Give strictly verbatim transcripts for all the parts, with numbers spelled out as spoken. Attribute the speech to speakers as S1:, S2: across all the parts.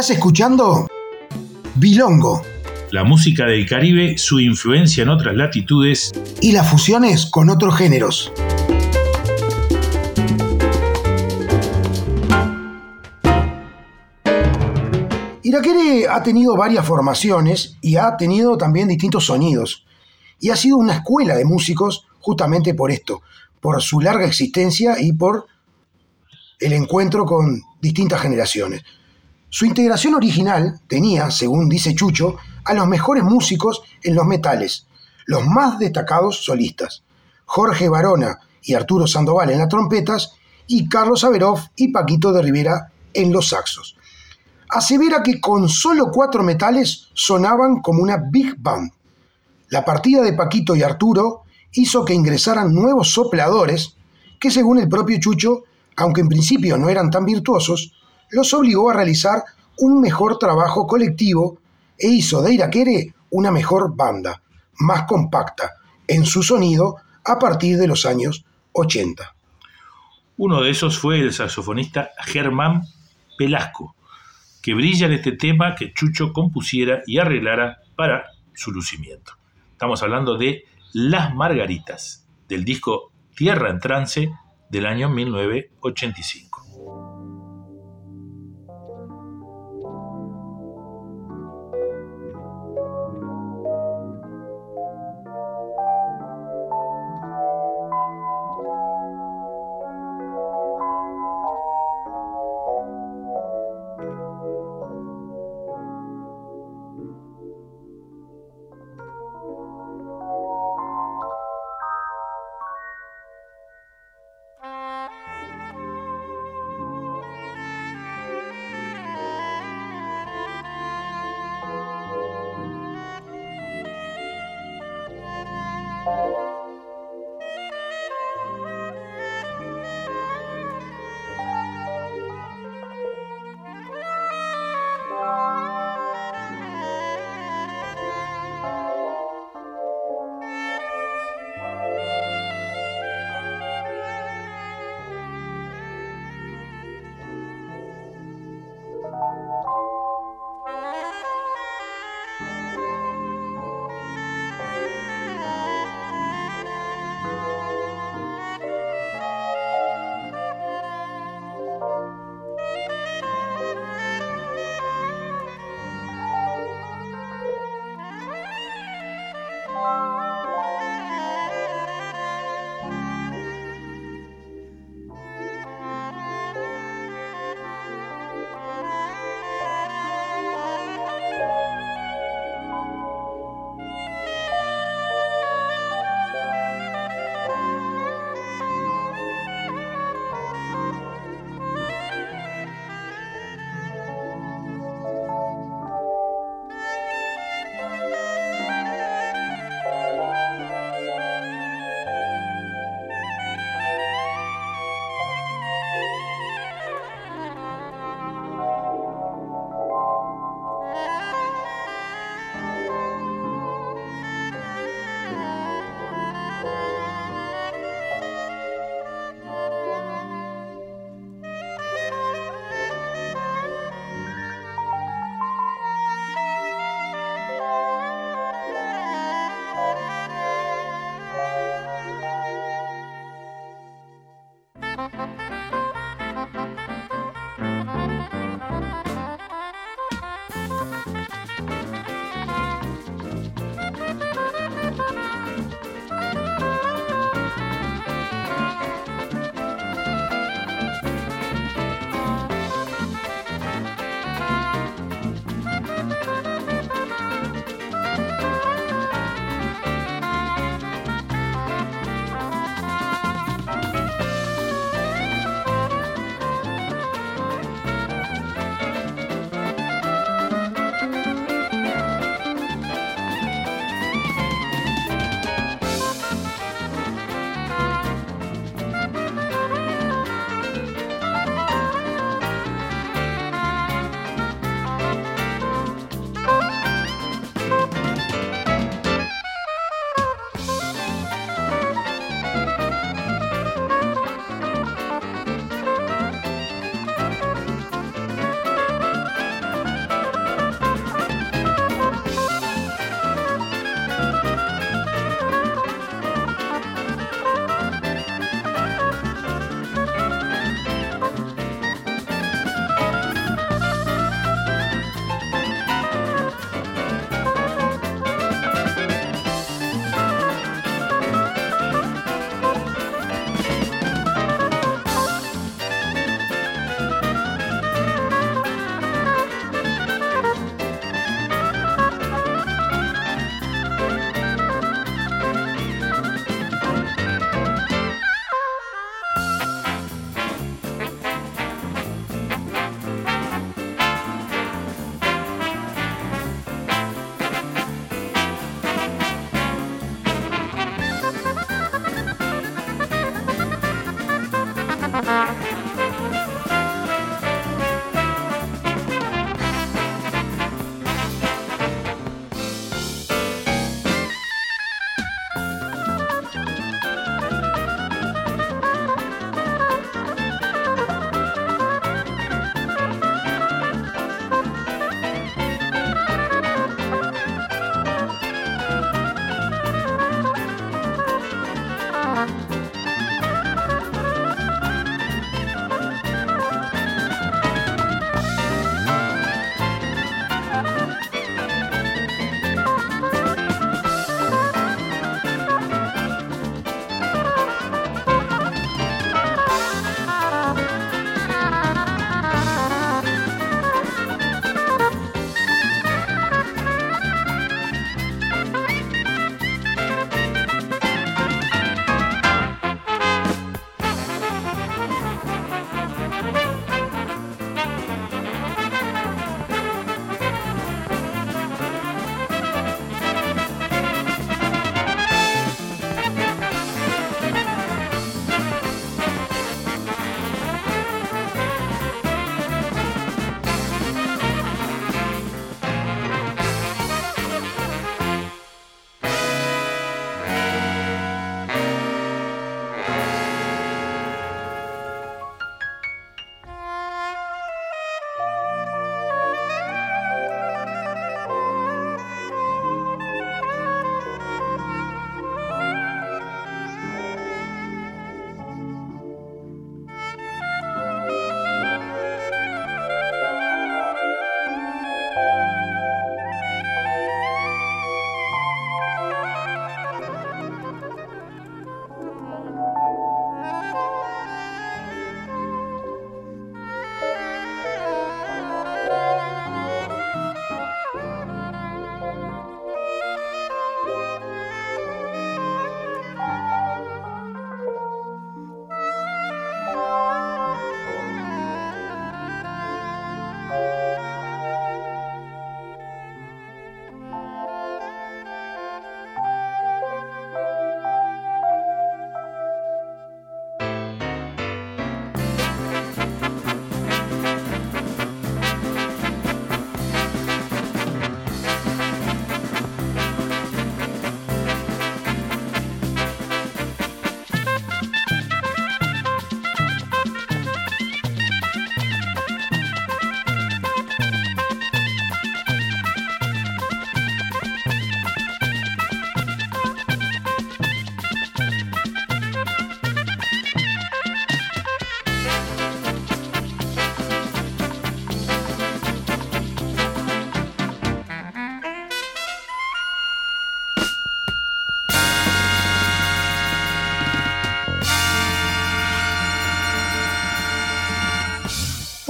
S1: Estás escuchando Bilongo.
S2: La música del Caribe, su influencia en otras latitudes
S1: y las fusiones con otros géneros. Irakere ha tenido varias formaciones y ha tenido también distintos sonidos. Y ha sido una escuela de músicos justamente por esto, por su larga existencia y por el encuentro con distintas generaciones. Su integración original tenía, según dice Chucho, a los mejores músicos en los metales, los más destacados solistas, Jorge Barona y Arturo Sandoval en las trompetas y Carlos Averof y Paquito de Rivera en los saxos. Asevera que con solo cuatro metales sonaban como una big band. La partida de Paquito y Arturo hizo que ingresaran nuevos sopladores que, según el propio Chucho, aunque en principio no eran tan virtuosos, los obligó a realizar un mejor trabajo colectivo e hizo de Irakere una mejor banda, más compacta en su sonido a partir de los años ochenta.
S2: Uno de esos fue el saxofonista Germán Pelasco, que brilla en este tema que Chucho compusiera y arreglara para su lucimiento. Estamos hablando de Las Margaritas, del disco Tierra en Trance del año mil novecientos ochenta y cinco.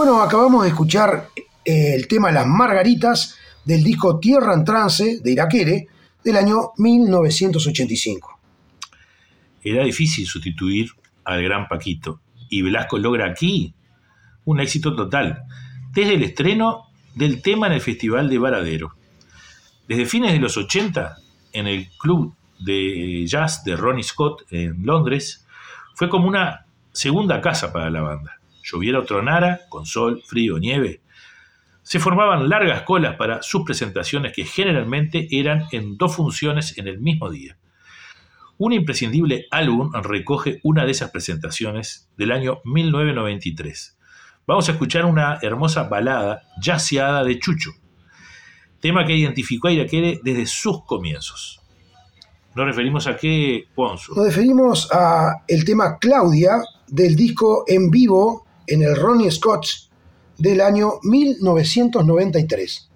S1: Bueno, acabamos de escuchar eh, el tema Las Margaritas del disco Tierra en Trance de Irakere del año mil novecientos ochenta y cinco.
S2: Era difícil sustituir al gran Paquito y Velasco logra aquí un éxito total, desde el estreno del tema en el Festival de Varadero. Desde fines de los ochenta, en el club de jazz de Ronnie Scott en Londres, fue como una segunda casa para la banda. Lloviera o tronara, con sol, frío, nieve, se formaban largas colas para sus presentaciones que generalmente eran en dos funciones en el mismo día. Un imprescindible álbum recoge una de esas presentaciones del año mil novecientos noventa y tres. Vamos a escuchar una hermosa balada jazzeada de Chucho, tema que identificó a Irakere desde sus comienzos. ¿Nos referimos a qué, Ponzo?
S1: Nos referimos a el tema Claudia del disco en vivo en el Ronnie Scott del año mil novecientos noventa y tres.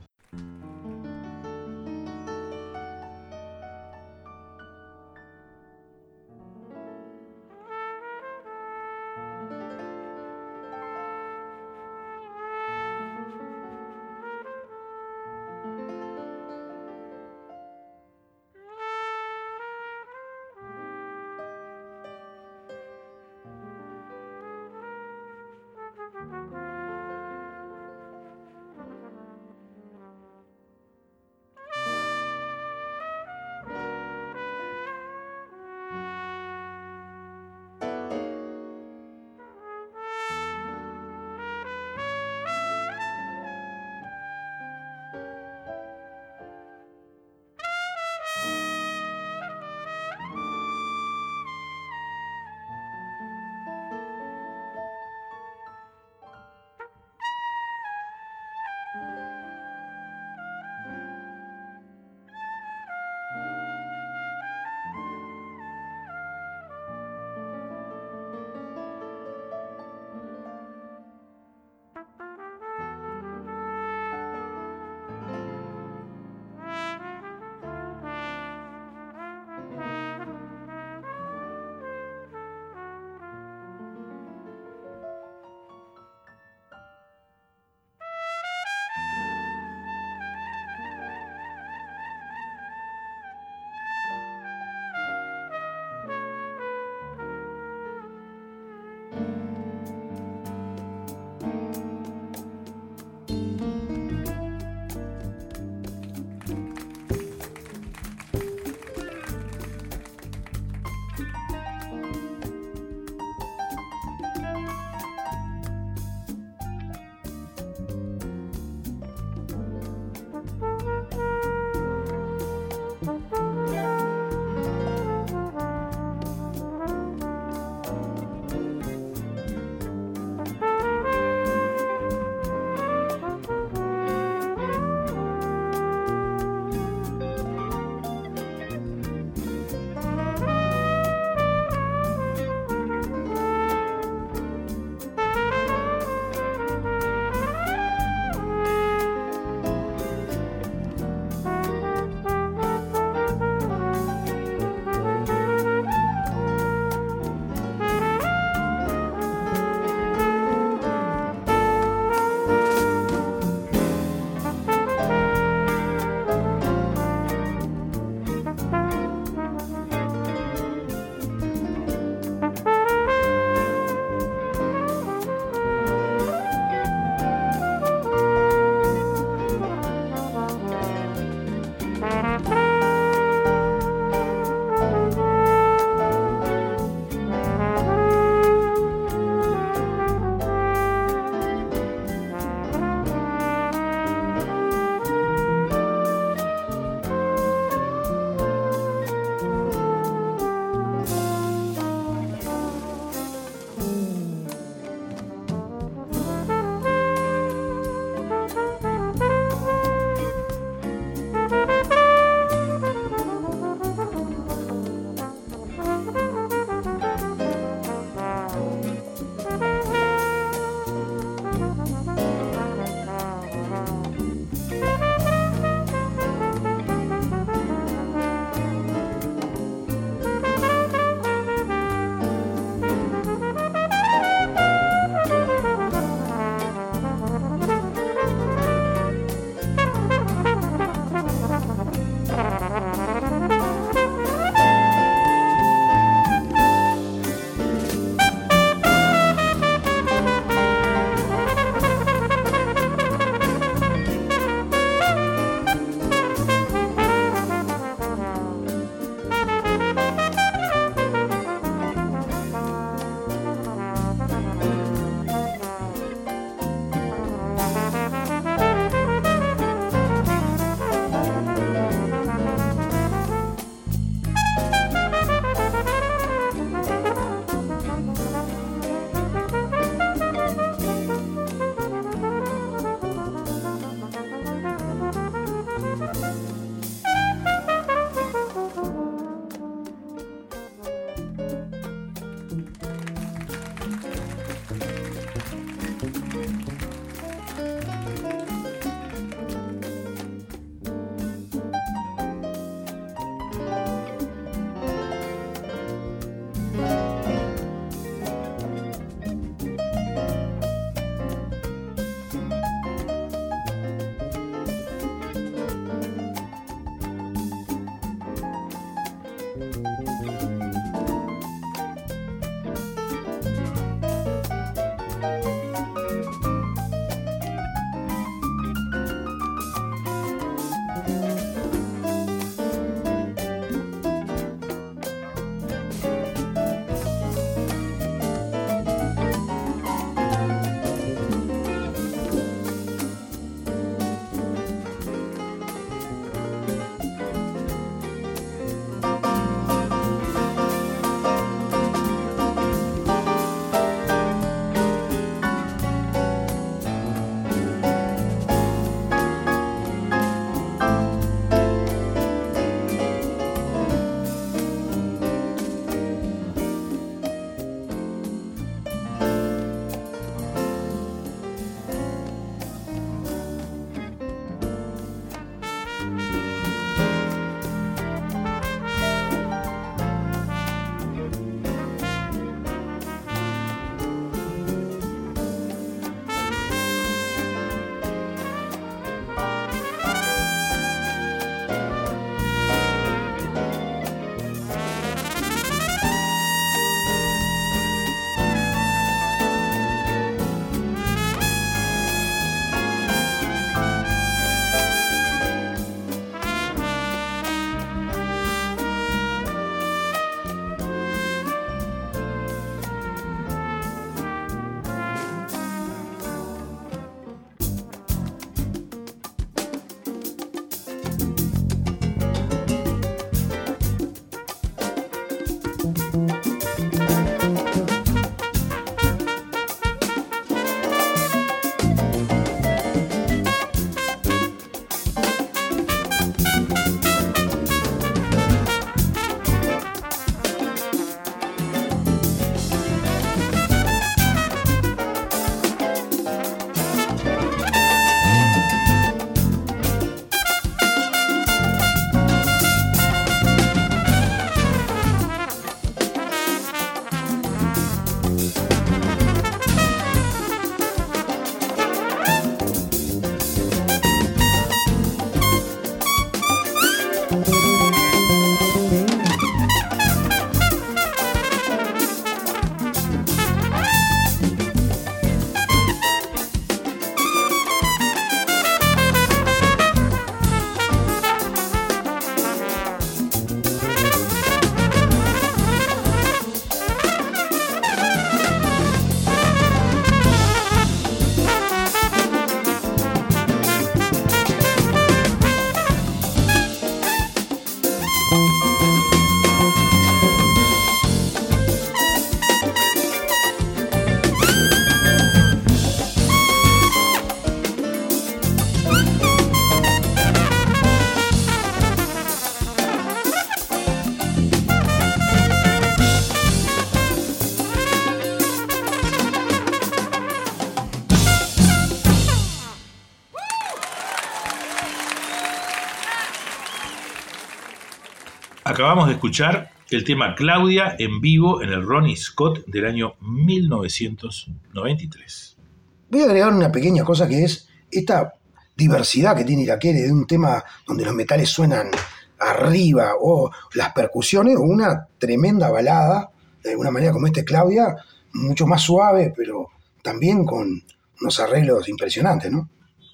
S2: Acabamos de escuchar el tema Claudia en vivo en el Ronnie Scott del año mil novecientos noventa y tres.
S1: Voy a agregar una pequeña cosa que es esta diversidad que tiene Irakere de un tema donde los metales suenan arriba o las percusiones o una tremenda balada, de alguna manera como este Claudia, mucho más suave, pero también con unos arreglos impresionantes, ¿no?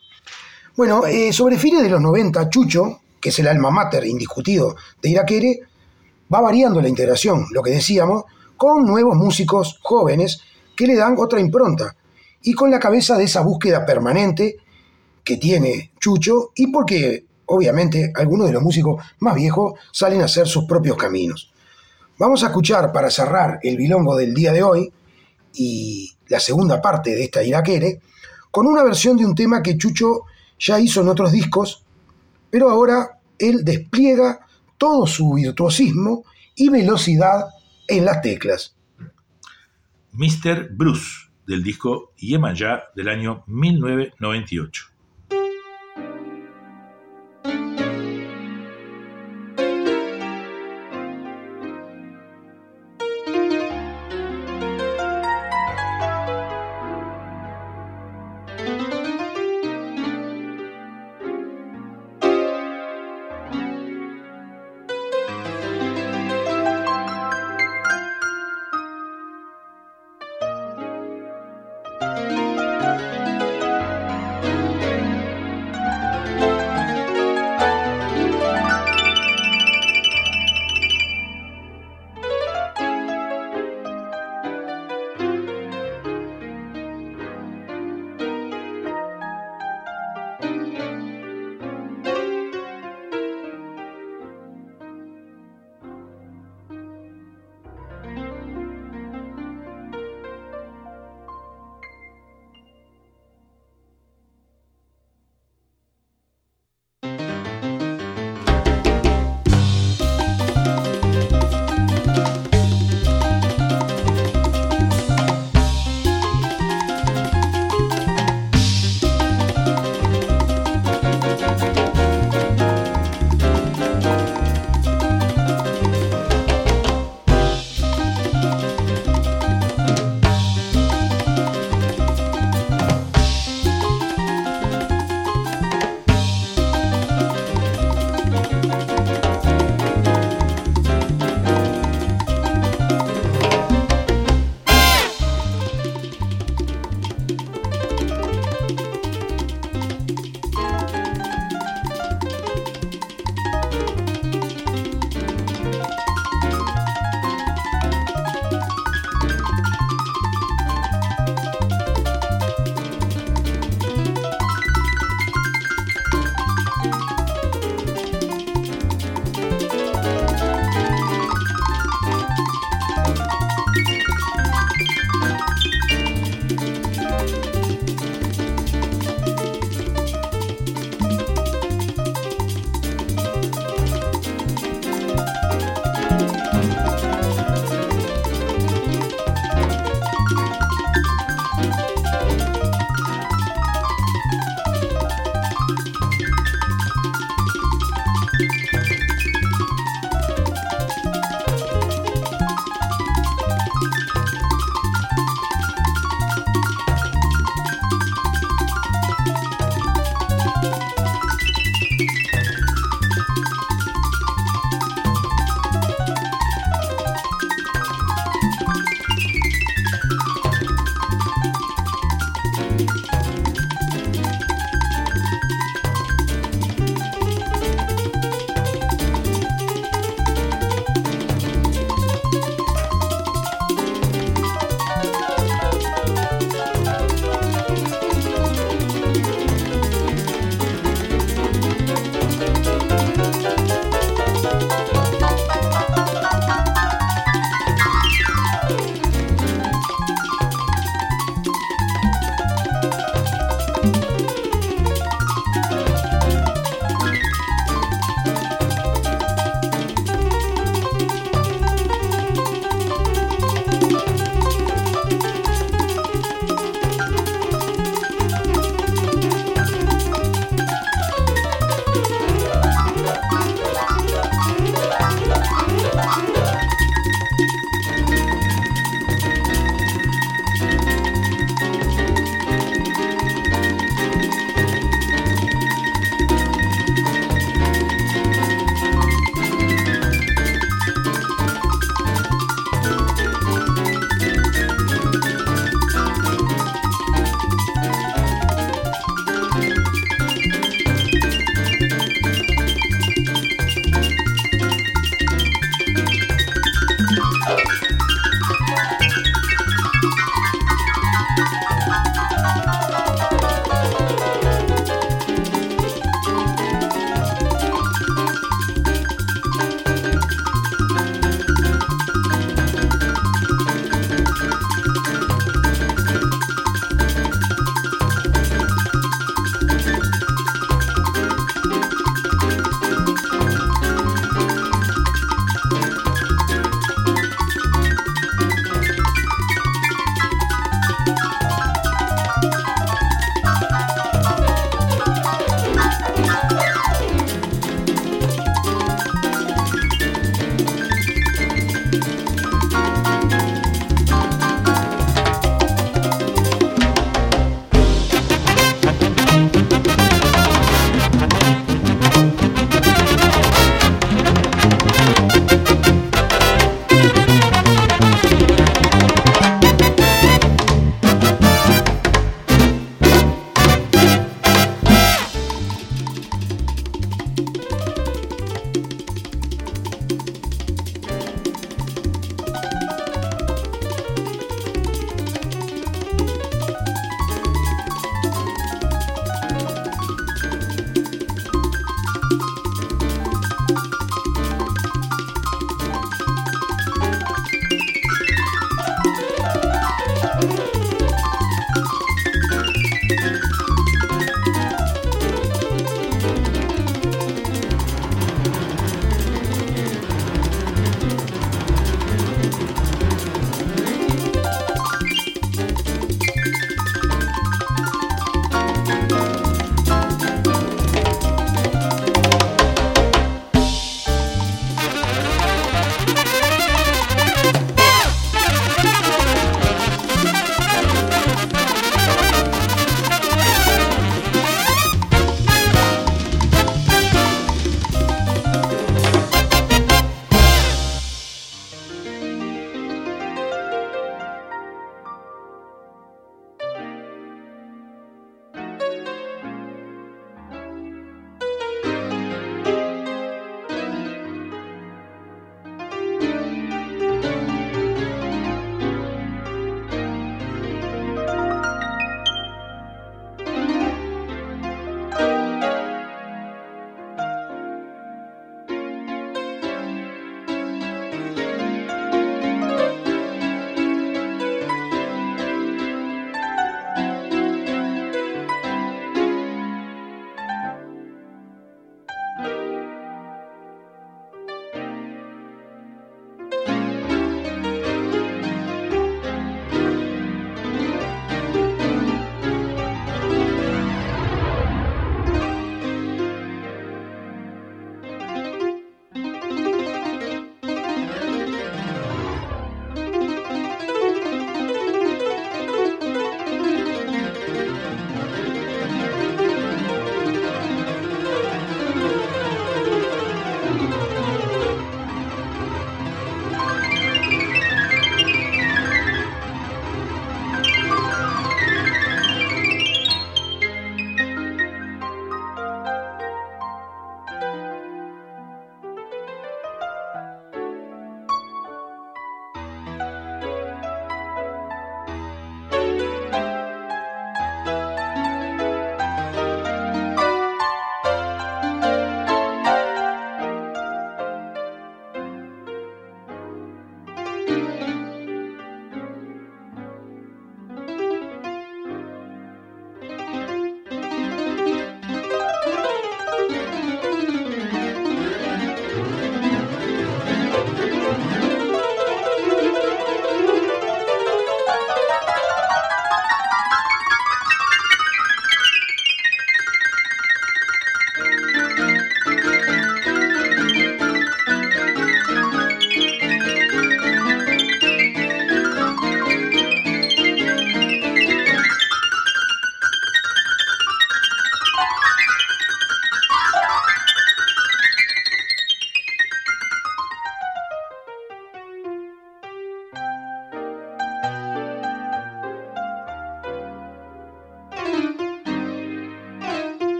S1: Bueno, eh, sobre fines de los noventa, Chucho, que es el alma mater indiscutido de Irakere, va variando la integración, lo que decíamos, con nuevos músicos jóvenes que le dan otra impronta y con la cabeza de esa búsqueda permanente que tiene Chucho y porque, obviamente, algunos de los músicos más viejos salen a hacer sus propios caminos. Vamos a escuchar, para cerrar el bilongo del día de hoy y la segunda parte de esta Irakere, con una versión de un tema que Chucho ya hizo en otros discos, pero ahora él despliega todo su virtuosismo y velocidad en las teclas.
S2: mister Bruce, del disco Yemayá del año mil novecientos noventa y ocho.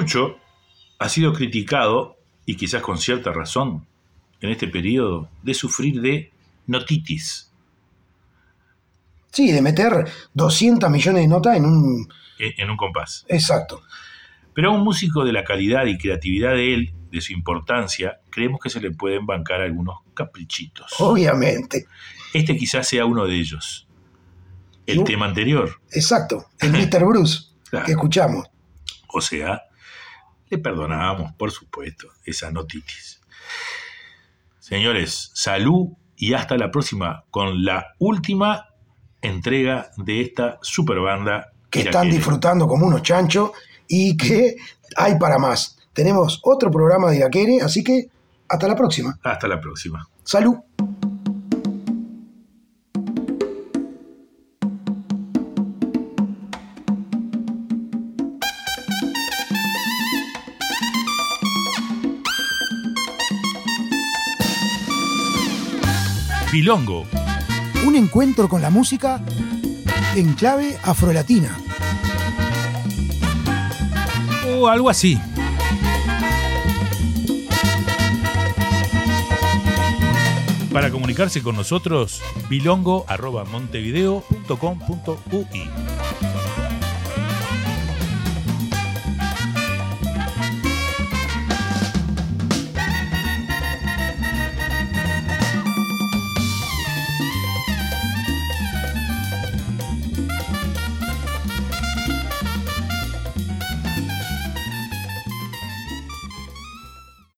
S2: Chucho ha sido criticado, y quizás con cierta razón, en este periodo, de sufrir de notitis.
S1: Sí, de meter doscientos millones de notas en un...
S2: En, en un compás.
S1: Exacto.
S2: Pero a un músico de la calidad y creatividad de él, de su importancia, creemos que se le pueden bancar algunos caprichitos.
S1: Obviamente.
S2: Este quizás sea uno de ellos. El
S1: Y,
S2: tema anterior.
S1: Exacto, el mister Bruce,
S2: Claro.
S1: que escuchamos.
S2: O sea, le perdonábamos, por supuesto, esa notitis. Señores, salud y hasta la próxima con la última entrega de esta super banda
S1: Que
S2: Irakere.
S1: están disfrutando como unos chanchos y que hay para más. Tenemos otro programa de Irakere, así que hasta la próxima.
S2: Hasta la próxima.
S1: Salud.
S2: Bilongo.
S1: Un encuentro con la música en clave afrolatina.
S3: O algo así. Para comunicarse con nosotros, bilongo arroba montevideo punto com punto ui.